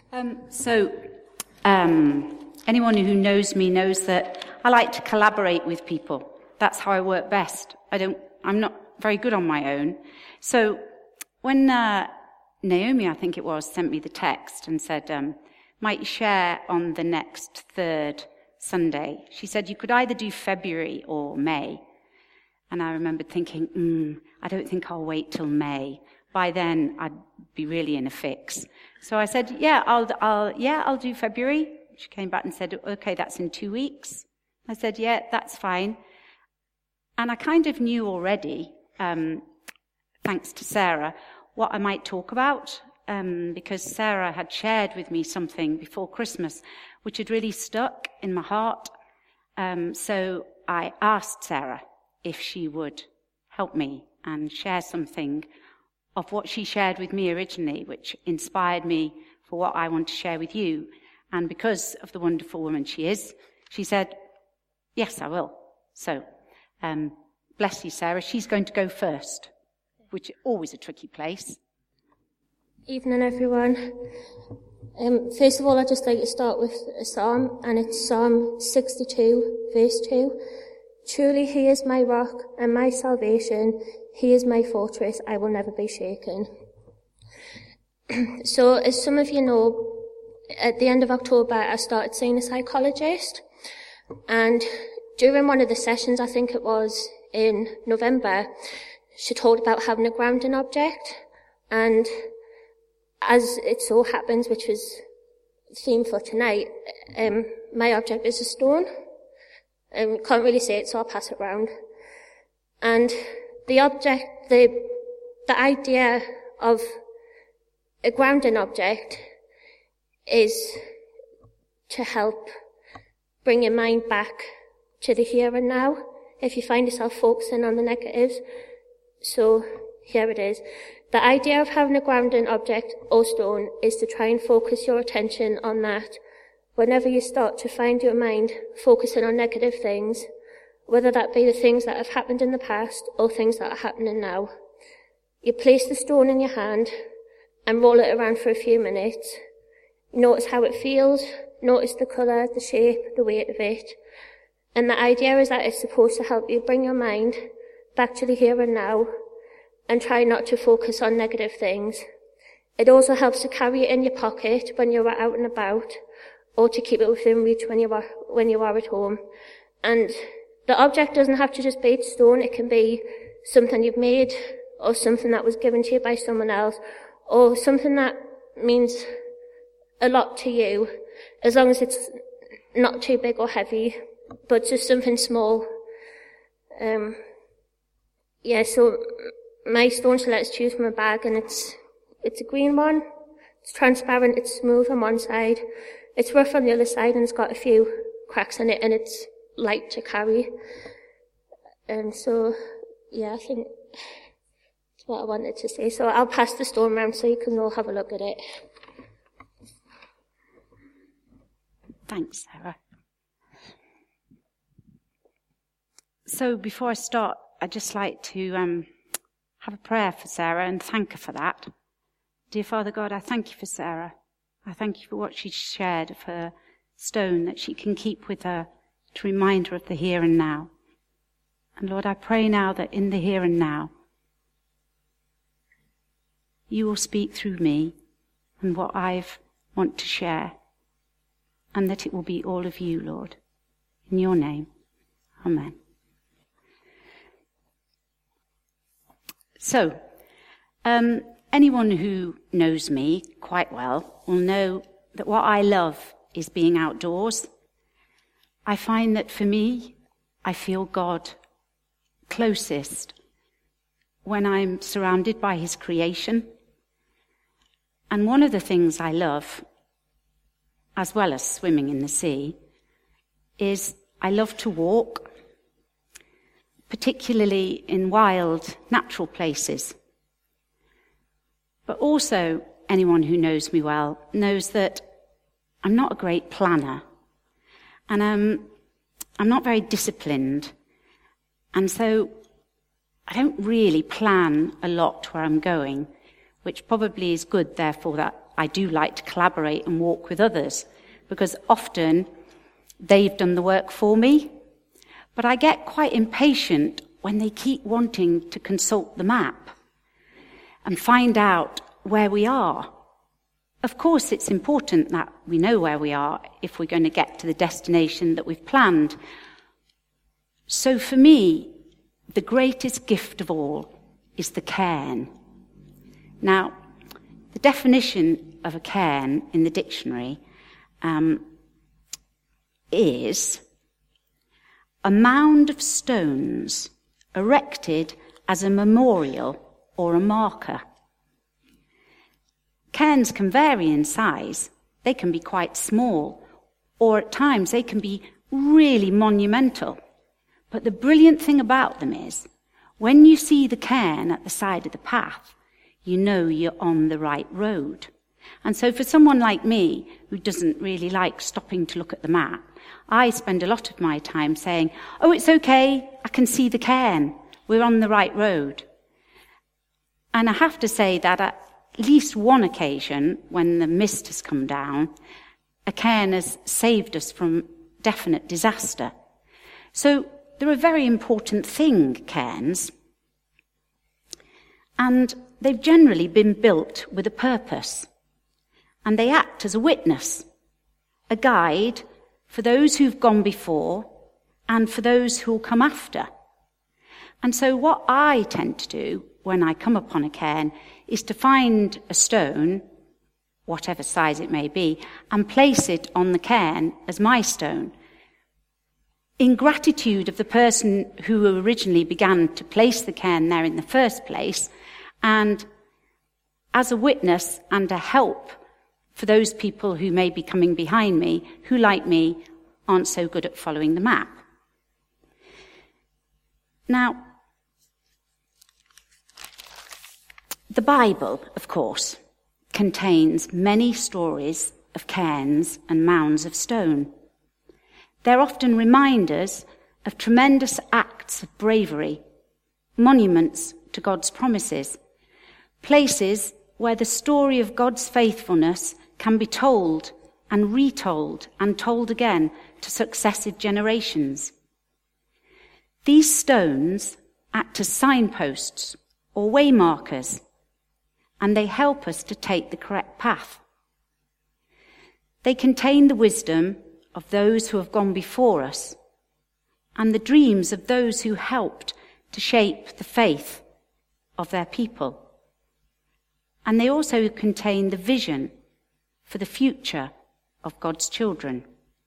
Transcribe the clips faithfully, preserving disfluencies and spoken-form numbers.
Um, so, um, anyone who knows me knows that I like to collaborate with people. That's how I work best. I don't, I'm not very good on my own. So, when uh, Naomi, I think it was, sent me the text and said, um, might you share on the next third Sunday? She said you could either do February or May. And I remembered thinking, mm, I don't think I'll wait till May. By then, I'd be really in a fix. So I said, yeah, I'll, I'll, yeah, I'll do February. She came back and said, okay, that's in two weeks. I said, yeah, that's fine. And I kind of knew already, um, thanks to Sarah, what I might talk about, um, because Sarah had shared with me something before Christmas, which had really stuck in my heart. Um, so I asked Sarah if she would help me and share something of what she shared with me originally, which inspired me for what I want to share with you. And because of the wonderful woman she is, she said, yes, I will. So, um, bless you, Sarah. She's going to go first, which is always a tricky place. Evening, everyone. Um, first of all, I'd just like to start with a psalm, and it's Psalm sixty-two, verse two. Truly he is my rock and my salvation. He is my fortress. I will never be shaken. So, as some of you know, at the end of October, I started seeing a psychologist. And during one of the sessions, I think it was in November, she told about having a grounding object. And as it so happens, which was the theme for tonight, um, my object is a stone. Um, can't really say it, so I'll pass it round. And the object, the, the idea of a grounding object is to help bring your mind back to the here and now, if you find yourself focusing on the negatives. So, here it is. The idea of having a grounding object or stone is to try and focus your attention on that. Whenever you start to find your mind focusing on negative things, whether that be the things that have happened in the past or things that are happening now, you place the stone in your hand and roll it around for a few minutes. Notice how it feels, notice the colour, the shape, the weight of it. And the idea is that it's supposed to help you bring your mind back to the here and now and try not to focus on negative things. It also helps to carry it in your pocket when you're out and about, or to keep it within reach when you are, when you are at home. And the object doesn't have to just be stone. It can be something you've made, or something that was given to you by someone else, or something that means a lot to you, as long as it's not too big or heavy, but just something small. Um, yeah, so my stone, so let's choose from a bag, and it's it's a green one. It's transparent, it's smooth on one side. It's rough on the other side, and it's got a few cracks in it, and it's light to carry. And so, yeah, I think that's what I wanted to say. So I'll pass the stone round so you can all have a look at it. Thanks, Sarah. So before I start, I'd just like to um, have a prayer for Sarah and thank her for that. Dear Father God, I thank you for Sarah. I thank you for what she shared of her stone that she can keep with her to remind her of the here and now. And Lord, I pray now that in the here and now, you will speak through me and what I want to share, and that it will be all of you, Lord. In your name, amen. So, um, anyone who knows me quite well will know that what I love is being outdoors. I find that for me, I feel God closest when I'm surrounded by his creation. And one of the things I love, as well as swimming in the sea, is I love to walk, particularly in wild, natural places. But also, anyone who knows me well knows that I'm not a great planner. And um, I'm not very disciplined. And so I don't really plan a lot where I'm going, which probably is good, therefore, that I do like to collaborate and walk with others, because often they've done the work for me. But I get quite impatient when they keep wanting to consult the map and find out where we are. Of course, it's important that we know where we are if we're going to get to the destination that we've planned. So for me, the greatest gift of all is the cairn. Now, the definition of a cairn in the dictionary um, is a mound of stones erected as a memorial or a marker. Cairns can vary in size. They can be quite small, or at times they can be really monumental. But the brilliant thing about them is, when you see the cairn at the side of the path, you know you're on the right road. And so for someone like me, who doesn't really like stopping to look at the map, I spend a lot of my time saying, oh, it's okay, I can see the cairn, we're on the right road. And I have to say that at least one occasion, when the mist has come down, a cairn has saved us from definite disaster. So they're a very important thing, cairns. And they've generally been built with a purpose. And they act as a witness, a guide for those who've gone before and for those who'll come after. And so what I tend to do when I come upon a cairn is to find a stone, whatever size it may be, and place it on the cairn as my stone, in gratitude of the person who originally began to place the cairn there in the first place, and as a witness and a help for those people who may be coming behind me, who, like me, aren't so good at following the map. Now, the Bible, of course, contains many stories of cairns and mounds of stone. They're often reminders of tremendous acts of bravery, monuments to God's promises, places where the story of God's faithfulness can be told and retold and told again to successive generations. These stones act as signposts or waymarkers, and they help us to take the correct path. They contain the wisdom of those who have gone before us and the dreams of those who helped to shape the faith of their people. And they also contain the vision for the future of God's children.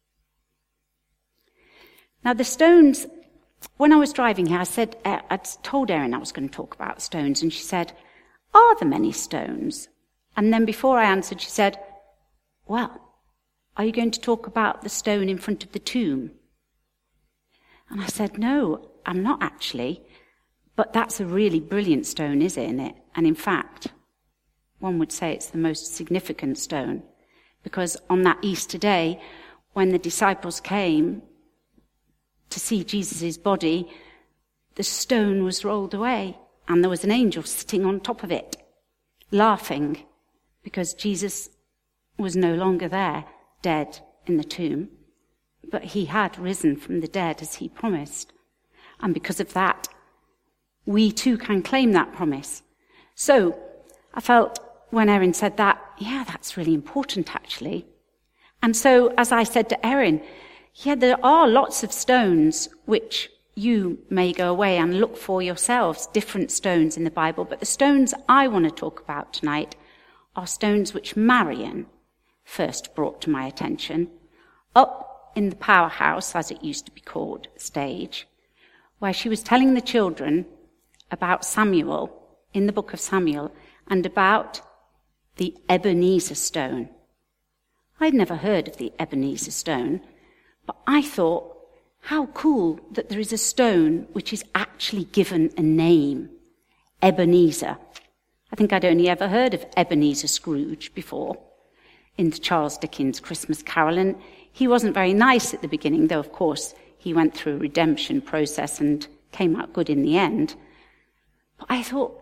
Now, the stones, when I was driving here, I said, I'd told Erin I was going to talk about stones, and she said, are there many stones? And then before I answered, she said, well, are you going to talk about the stone in front of the tomb? And I said, no, I'm not actually, but that's a really brilliant stone, isn't it? And in fact, one would say it's the most significant stone, because on that Easter day, when the disciples came to see Jesus' body, the stone was rolled away, and there was an angel sitting on top of it, laughing, because Jesus was no longer there, dead in the tomb, but he had risen from the dead as he promised. And because of that, we too can claim that promise. So I felt when Erin said that, yeah, that's really important actually. And so as I said to Erin, yeah, there are lots of stones which you may go away and look for yourselves, different stones in the Bible, but the stones I want to talk about tonight are stones which Marion first brought to my attention, up in the powerhouse, as it used to be called, stage, where she was telling the children about Samuel, in the book of Samuel, and about the Ebenezer stone. I'd never heard of the Ebenezer stone, but I thought, how cool that there is a stone which is actually given a name, Ebenezer. I think I'd only ever heard of Ebenezer Scrooge before in Charles Dickens' Christmas Carol, and he wasn't very nice at the beginning, though of course he went through a redemption process and came out good in the end. But I thought,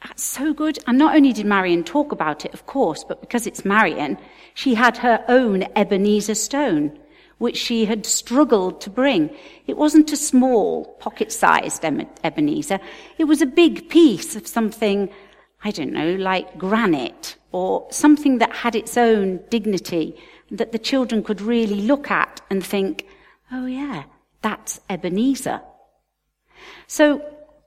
That's so good. And not only did Marion talk about it, of course, but because it's Marion, she had her own Ebenezer stone, which she had struggled to bring. It wasn't a small, pocket-sized Ebenezer. It was a big piece of something, I don't know, like granite, or something that had its own dignity, that the children could really look at and think, oh yeah, that's Ebenezer. So,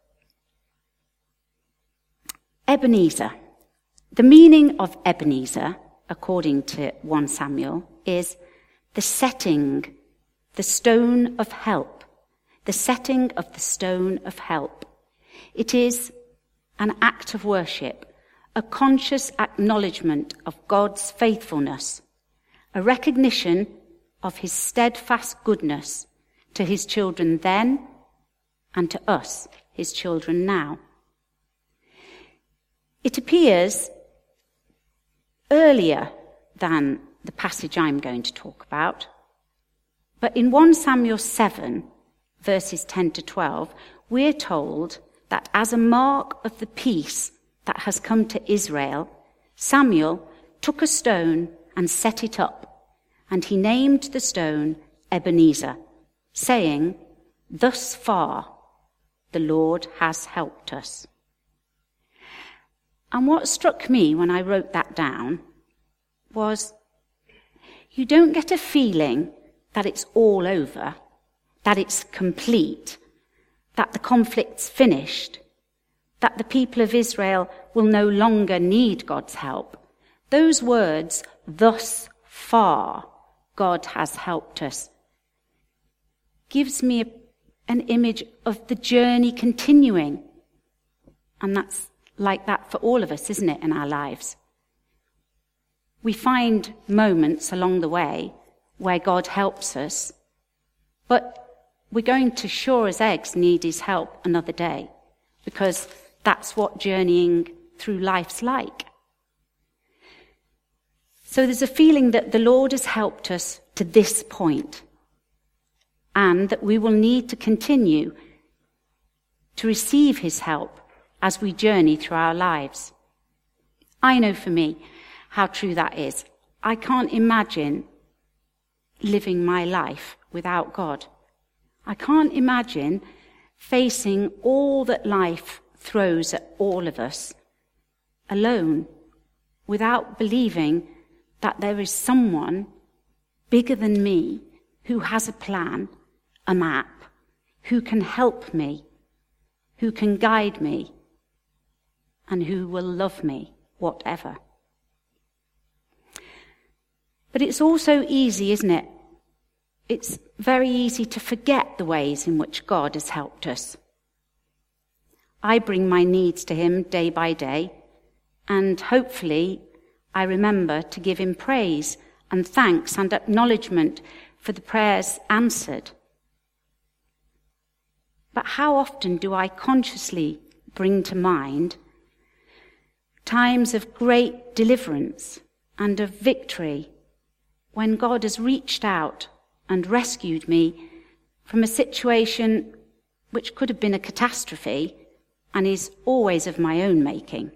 Ebenezer. The meaning of Ebenezer, according to First Samuel, is the setting, the stone of help. The setting of the stone of help. It is an act of worship, a conscious acknowledgement of God's faithfulness, a recognition of his steadfast goodness to his children then and to us, his children now. It appears earlier than the passage I'm going to talk about, but in First Samuel seven, verses ten to twelve, we're told that as a mark of the peace that has come to Israel, Samuel took a stone and set it up, and he named the stone Ebenezer, saying, "Thus far the Lord has helped us." And what struck me when I wrote that down was, you don't get a feeling that it's all over, that it's complete, that the conflict's finished, that the people of Israel will no longer need God's help. Those words, "thus far God has helped us," gives me a, an image of the journey continuing. And that's like that for all of us, isn't it, in our lives? We find moments along the way where God helps us, but we're going to sure as eggs need his help another day, because that's what journeying through life's like. So there's a feeling that the Lord has helped us to this point, and that we will need to continue to receive his help as we journey through our lives. I know for me how true that is. I can't imagine living my life without God. I can't imagine facing all that life throws at all of us alone, without believing that there is someone bigger than me who has a plan, a map, who can help me, who can guide me, and who will love me, whatever. But it's also easy, isn't it? It's very easy to forget the ways in which God has helped us. I bring my needs to him day by day, and hopefully I remember to give him praise and thanks and acknowledgement for the prayers answered. But how often do I consciously bring to mind times of great deliverance and of victory, when God has reached out and rescued me from a situation which could have been a catastrophe and is always of my own making?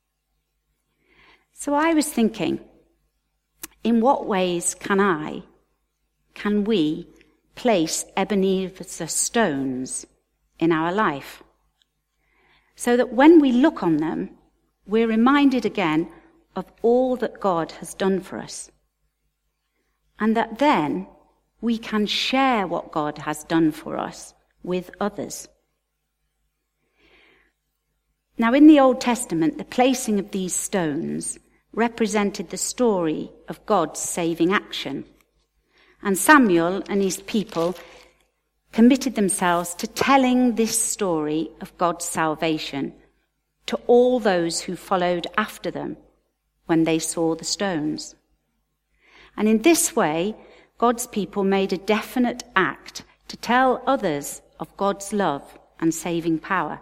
So I was thinking, in what ways can I, can we place Ebenezer stones in our life, so that when we look on them, we're reminded again of all that God has done for us, and that then we can share what God has done for us with others. Now, in the Old Testament, the placing of these stones represented the story of God's saving action, and Samuel and his people committed themselves to telling this story of God's salvation to all those who followed after them when they saw the stones. And in this way, God's people made a definite act to tell others of God's love and saving power.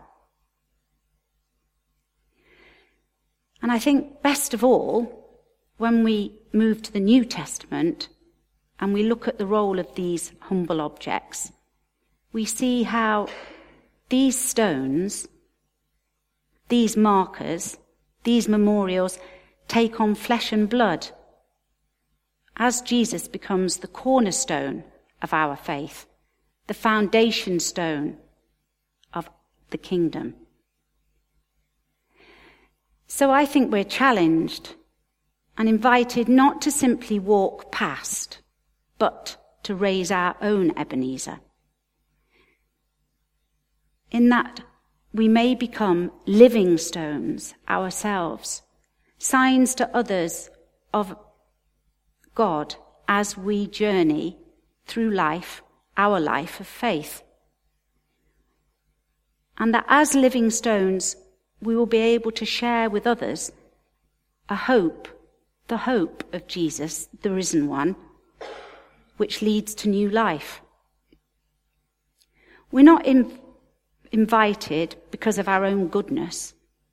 And I think best of all, when we move to the New Testament and we look at the role of these humble objects, we see how these stones these markers, these memorials, take on flesh and blood as Jesus becomes the cornerstone of our faith, the foundation stone of the kingdom. So I think we're challenged and invited not to simply walk past, but to raise our own Ebenezer. In that we may become living stones ourselves, signs to others of God as we journey through life, our life of faith. And that as living stones, we will be able to share with others a hope, the hope of Jesus, the risen one, which leads to new life. We're not in, invited because of our own goodness.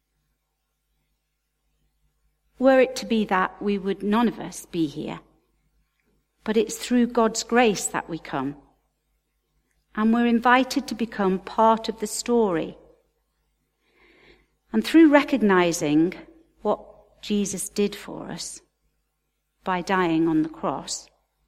Were it to be that, we would none of us be here. But it's through God's grace that we come. And we're invited to become part of the story. And through recognizing what Jesus did for us by dying on the cross,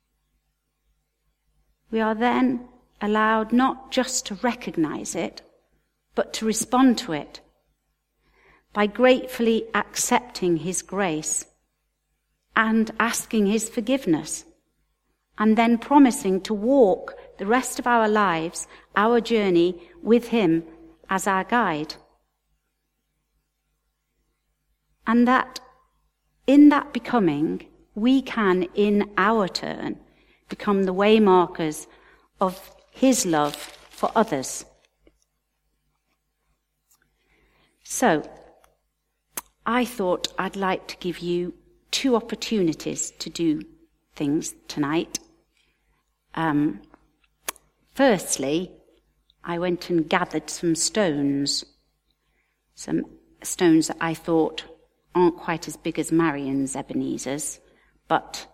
we are then allowed not just to recognize it, but to respond to it by gratefully accepting his grace and asking his forgiveness, and then promising to walk the rest of our lives, our journey with him as our guide. And that in that becoming, we can, in our turn, become the waymarkers of his love for others. So, I thought I'd like to give you two opportunities to do things tonight. Um, firstly, I went and gathered some stones, some stones that I thought aren't quite as big as Marion's Ebenezer's, but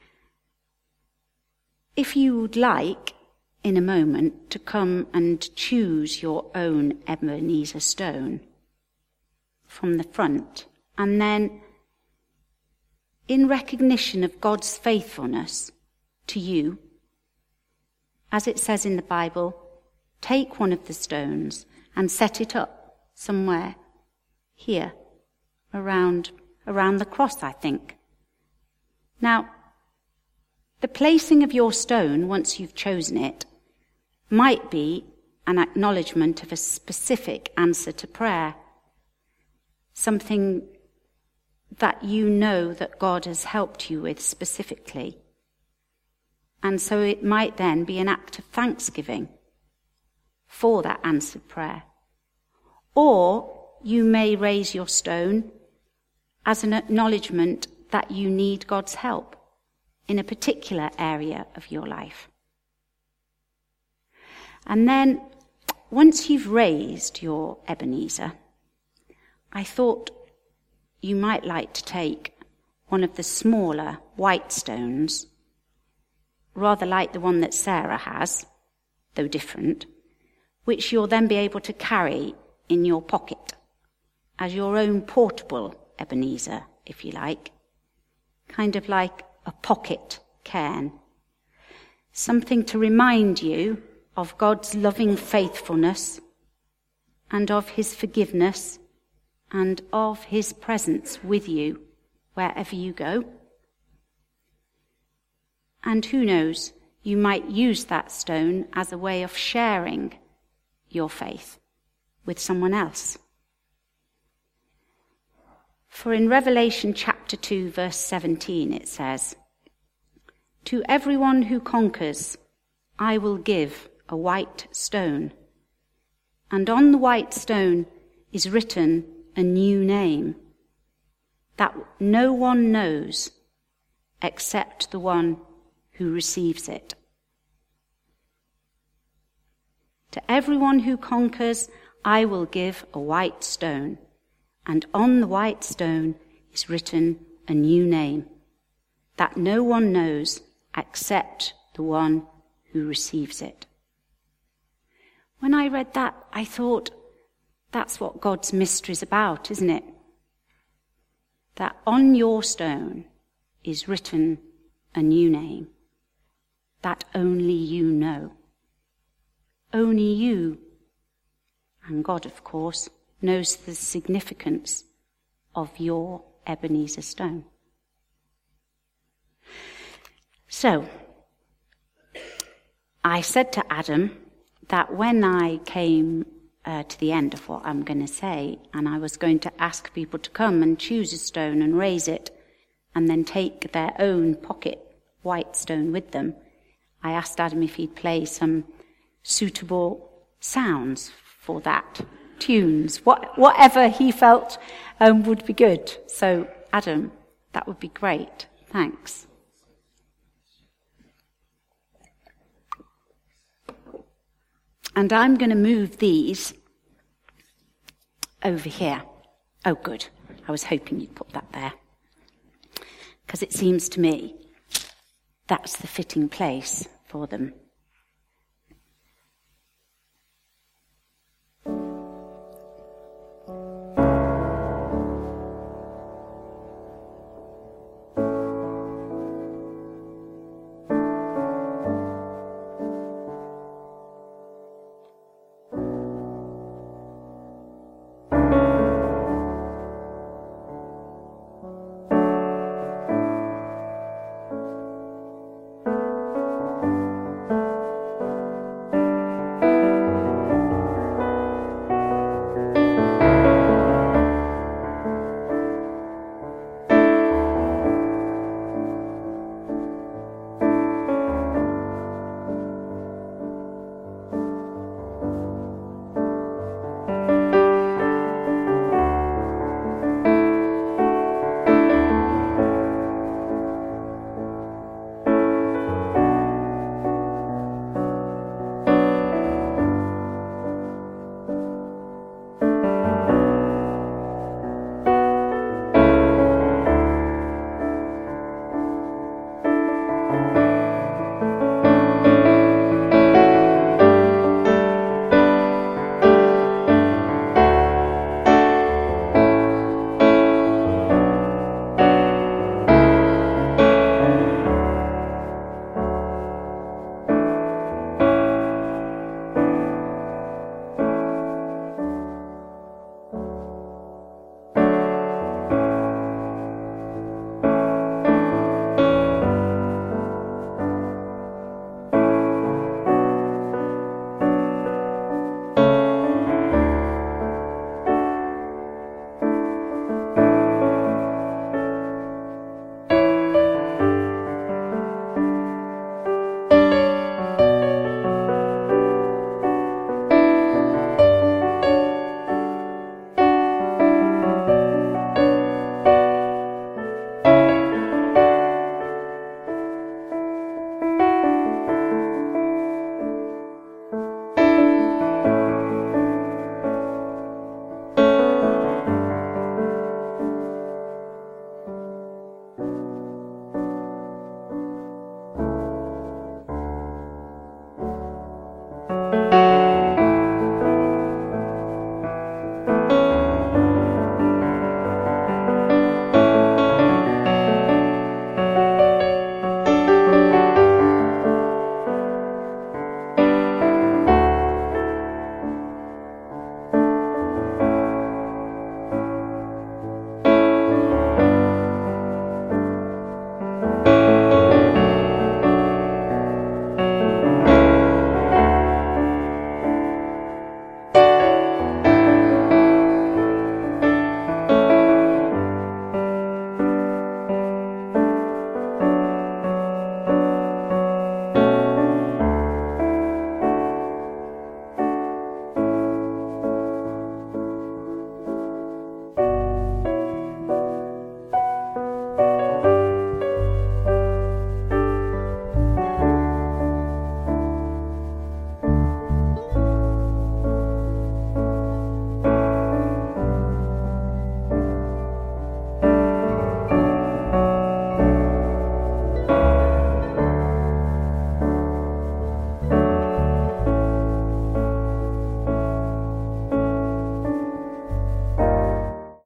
if you would like, in a moment, to come and choose your own Ebenezer stone from the front, and then, in recognition of God's faithfulness to you, as it says in the Bible, take one of the stones and set it up somewhere here, around, around the cross, I think. Now, the placing of your stone, once you've chosen it, might be an acknowledgement of a specific answer to prayer, something that you know that God has helped you with specifically. And so it might then be an act of thanksgiving for that answered prayer. Or you may raise your stone as an acknowledgement that you need God's help in a particular area of your life. And then, once you've raised your Ebenezer, I thought you might like to take one of the smaller white stones, rather like the one that Sarah has, though different, which you'll then be able to carry in your pocket as your own portable Ebenezer, if you like, kind of like a pocket cairn, something to remind you of God's loving faithfulness and of his forgiveness and of his presence with you wherever you go. And who knows, you might use that stone as a way of sharing your faith with someone else. For in Revelation chapter two, verse seventeen, it says, "To everyone who conquers, I will give a white stone, and on the white stone is written a new name that no one knows except the one who receives it." To everyone who conquers, I will give a white stone, and on the white stone is written a new name that no one knows except the one who receives it. When I read that, I thought, That's what God's mystery is about, isn't it? That on your stone is written a new name that only you know. Only you, and God, of course, knows the significance of your Ebenezer stone. So, I said to Adam that when I came uh, to the end of what I'm going to say, and I was going to ask people to come and choose a stone and raise it, and then take their own pocket white stone with them, I asked Adam if he'd play some suitable sounds for that, tunes, what, whatever he felt um, would be good. So, Adam, that would be great. Thanks. And I'm going to move these over here. Oh, good. I was hoping you'd put that there. Because it seems to me that's the fitting place for them.